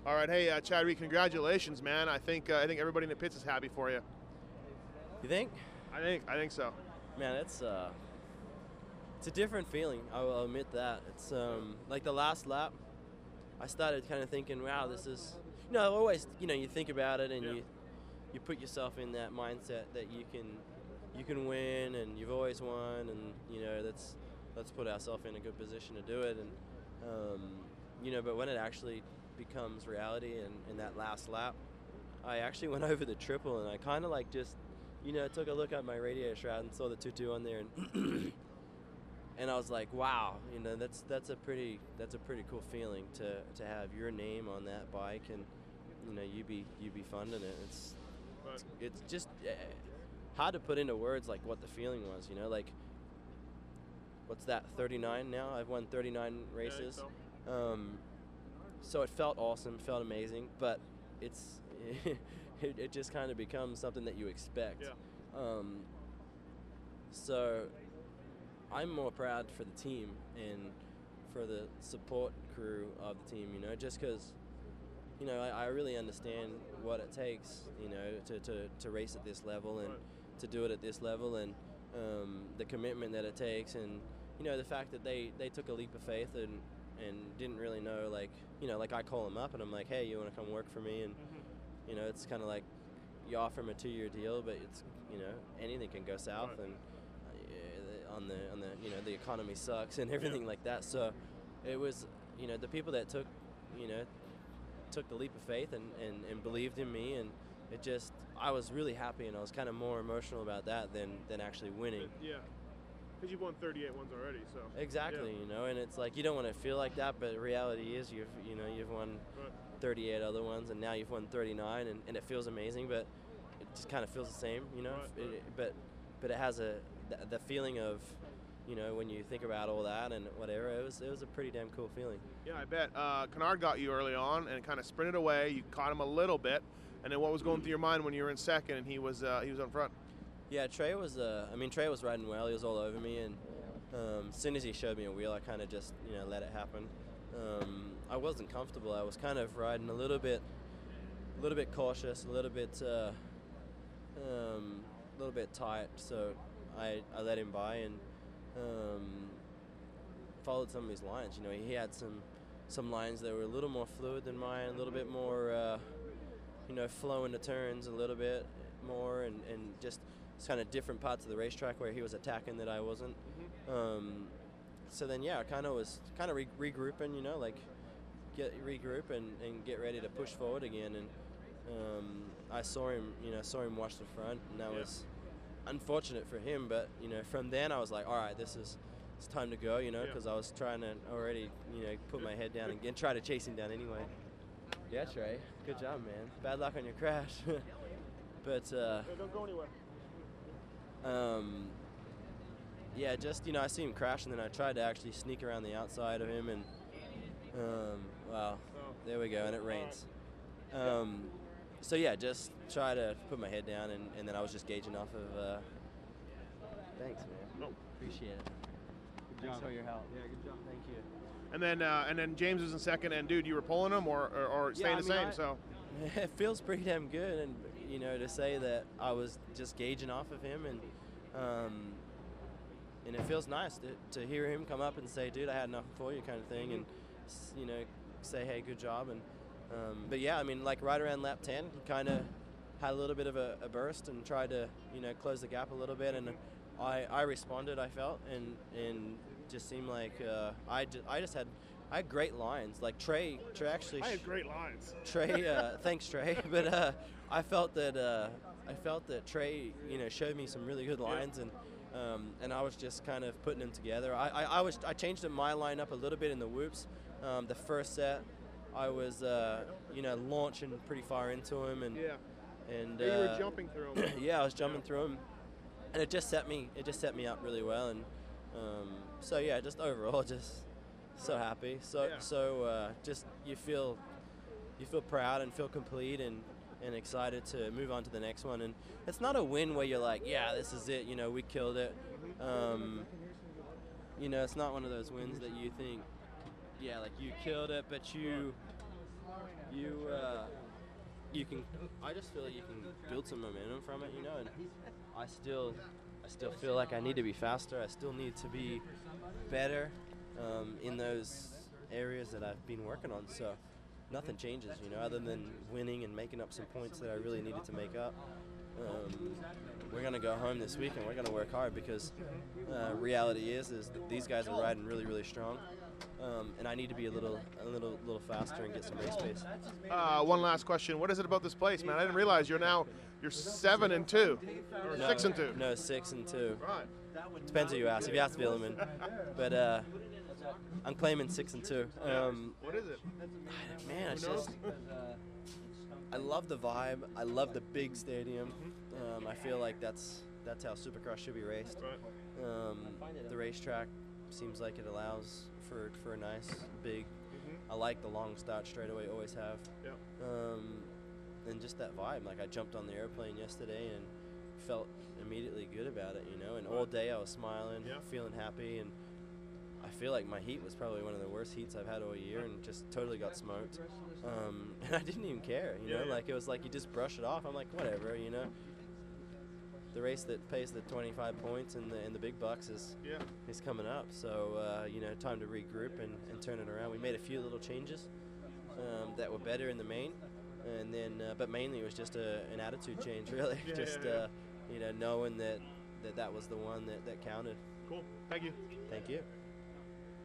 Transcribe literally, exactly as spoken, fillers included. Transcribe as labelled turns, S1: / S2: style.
S1: All right, hey uh, Chad Reed, congratulations, man. I think uh, I think everybody in the pits is happy for you.
S2: You think?
S1: I think I think so.
S2: Man, it's uh, it's a different feeling. I will admit that. It's um, like the last lap. I started kind of thinking, wow, this is. You know, always, you know, you think about it and
S1: Yeah.
S2: you you put yourself in that mindset that you can you can win and you've always won, and you know that's let's put ourselves in a good position to do it. And um, you know, but when it actually becomes reality and in that last lap, I actually went over the triple and I kind of like just, you know, took a look at my radiator shroud and saw the two two on there, and and I was like, wow, you know, that's that's a pretty that's a pretty cool feeling to to have your name on that bike and you know you be you be funding it. It's
S1: But
S2: it's just uh, hard to put into words like what the feeling was, you know, like what's that, thirty-nine now? I've won thirty-nine races.
S1: so.
S2: Um, so it felt awesome, felt amazing, but it's it, it just kind of becomes something that you expect.
S1: Yeah.
S2: Um, so I'm more proud for the team and for the support crew of the team, you know, just because, you know, I, I really understand what it takes, you know, to, to, to race at this level and
S1: Right.
S2: to do it at this level, and um, the commitment that it takes, and, you know, the fact that they, they took a leap of faith and, and didn't really know, like, you know, like I call them up and I'm like, hey, you want to come work for me? And,
S1: Mm-hmm.
S2: you know, it's kind of like you offer them a two-year deal, but it's, you know, anything can go south,
S1: Right.
S2: and uh, on the, on the, you know, the economy sucks and everything
S1: Yeah.
S2: like that. So it was, you know, the people that took, you know, took the leap of faith and, and, and believed in me, and it just, I was really happy, and I was kind of more emotional about that than, than actually winning.
S1: Yeah. Because you've won thirty-eight ones already, so.
S2: Exactly,
S1: Yeah.
S2: you know, and it's like you don't want to feel like that, but the reality is you've, you know, you've won
S1: Right.
S2: thirty-eight other ones, and now you've won thirty-nine, and, and it feels amazing, but it just kind of feels the same, you know.
S1: Right,
S2: It-
S1: right.
S2: it- but but it has a the, the feeling of, you know, when you think about all that and whatever, it was it was a pretty damn cool feeling.
S1: Yeah, I bet. Uh, Kennard got you early on and kind of sprinted away. You caught him a little bit, and then what was going through your mind when you were in second and he was uh, he was on front?
S2: Yeah, Trey was. Uh, I mean, Trey was riding well. He was all over me, and um, as soon as he showed me a wheel, I kind of just, you know, let it happen. Um, I wasn't comfortable. I was kind of riding a little bit, a little bit cautious, a little bit, uh, um, a little bit tight. So I, I let him by and um, followed some of his lines. You know, he had some some lines that were a little more fluid than mine, a little bit more, uh, you know, flow into turns a little bit more, and, and just kind of different parts of the racetrack where he was attacking that I wasn't. Um, so then, yeah, I kind of was kind of re- regrouping, you know, like get regroup and, and get ready to push forward again. And um, I saw him, you know, saw him watch the front, and that
S1: Yeah.
S2: was unfortunate for him. But you know, from then I was like, all right, this is it's time to go, you know,
S1: Yeah.
S2: because I was trying to already, you know, put my head down and, and try to chase him down anyway. Yeah, Trey, good job, man. Bad luck on your crash. But uh,
S1: Hey, don't go anywhere.
S2: um, yeah, just, you know, I see him crash, and then I tried to actually sneak around the outside of him, and um, well,
S1: Oh.
S2: there we go, and it rains. Um, so yeah, just try to put my head down, and, and then I was just gauging off of. Uh, thanks, man.
S1: Oh.
S2: Appreciate it. Thanks for your help.
S3: Yeah, good job.
S2: Thank you.
S1: And then uh, and then James was in second, and dude, you were pulling him or or, or staying
S2: I
S1: the
S2: mean,
S1: same.
S2: I-
S1: So
S2: It feels pretty damn good, and you know, to say that I was just gauging off of him, and um, and it feels nice to, to hear him come up and say, "Dude, I had nothing for you," kind of thing, and s- you know, say, "Hey, good job." And um, but yeah, I mean, like right around lap ten, he kind of had a little bit of a, a burst and tried to, you know, close the gap a little bit, and I, I responded. I felt and and just seemed like uh, I just, I just had. I had great lines. Like Trey, Trey actually.
S1: I had great lines.
S2: Trey, uh, thanks Trey, but uh, I felt that uh, I felt that Trey, you know, showed me some really good lines, and um, and I was just kind of putting them together. I, I, I was I changed my line up a little bit in the whoops. Um, the first set, I was uh, you know launching pretty far into him, and
S1: Yeah.
S2: and
S1: You
S2: uh,
S1: were jumping through him.
S2: yeah, I was jumping through him, and it just set me it just set me up really well, and um, so yeah, just overall just so happy, so
S1: Yeah.
S2: so uh, just you feel you feel proud and feel complete and and excited to move on to the next one. And it's not a win where you're like, yeah, this is it, you know, we killed it. Um, you know, it's not one of those wins that you think, yeah, like you killed it, but you you uh, you can. I just feel like you can build some momentum from it, you know. And I still, I still feel like I need to be faster. I still need to be better um, in those areas that I've been working on. So nothing changes, you know, other than winning and making up some points that I really needed to make up. Um, we're gonna go home this week and we're gonna work hard because uh, reality is is that these guys are riding really really strong, um, and I need to be a little a little little faster and get some race pace.
S1: Uh, one last question: what is it about this place, man? I didn't realize you're now you're seven and two, or
S2: No,
S1: six and two.
S2: No, six and two.
S1: Right.
S2: Depends who you ask. If you ask Villeman, but uh, I'm claiming six and two. Um,
S1: What is it?
S2: man, it's
S1: Who knows?
S2: just I love the vibe. I love the big stadium. Um, I feel like that's that's how Supercross should be raced.
S1: Right.
S2: Um, the racetrack seems like it allows for for a nice big. I like the long start straightaway. Always have.
S1: Yep.
S2: Um, and just that vibe. Like I jumped on the airplane yesterday and felt immediately good about it. You know, and all day I was smiling,
S1: Yeah.
S2: feeling happy, and I feel like my heat was probably one of the worst heats I've had all year, and just totally got smoked. Um, and I didn't even care, you know,
S1: Yeah, yeah.
S2: like it was like you just brush it off. I'm like, whatever, you know. The race that pays the twenty-five points and the and the big bucks is
S1: Yeah.
S2: is coming up. So uh, you know, time to regroup and, and turn it around. We made a few little changes um, that were better in the main, and then uh, but mainly it was just a, an attitude change, really.
S1: Yeah,
S2: just
S1: yeah, yeah.
S2: Uh, you know, knowing that, that that was the one that, that counted.
S1: Cool. Thank you.
S2: Thank you.